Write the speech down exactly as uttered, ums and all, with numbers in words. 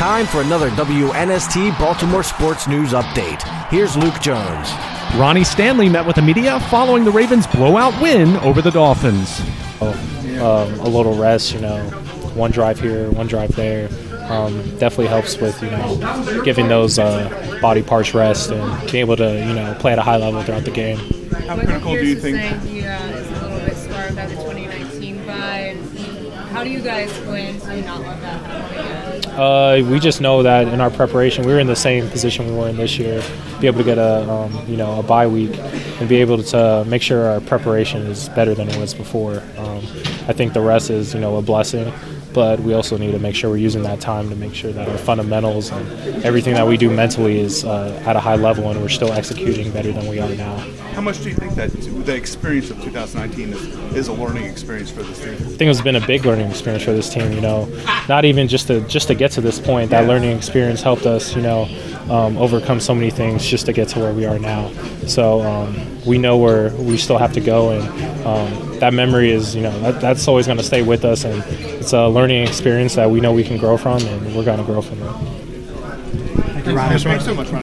time for another W N S T Baltimore Sports News Update. Here's Luke Jones. Ronnie Stanley met with the media following the Ravens' blowout win over the Dolphins. Um, a little rest, you know, one drive here, one drive there. Um, definitely helps with, you know, giving those uh, body parts rest and being able to, you know, play at a high level throughout the game. How critical do you think? He uh, is a little bit scarred by the twenty nineteen vibe. How do you guys go into not let that happen again? Uh, we just know that in our preparation, we were in the same position we were in this year. Be able to get a, um, you know, a bye week and be able to make sure our preparation is better than it was before. Um, I think the rest is, you know, a blessing. But we also need to make sure we're using that time to make sure that our fundamentals and everything that we do mentally is uh, at a high level and we're still executing better than we are now. How much do you think that the experience of two thousand nineteen is, is a learning experience for this team? I think it's been a big learning experience for this team, you know, not even just to just to get to this point. That learning experience helped us, you know, um, overcome so many things just to get to where we are now. So um, we know where we still have to go, and um, that memory is, you know, that, that's always going to stay with us, and it's a learning experience that we know we can grow from, and we're going to grow from it. Thank you, Ronnie. Thanks so much, Ronnie.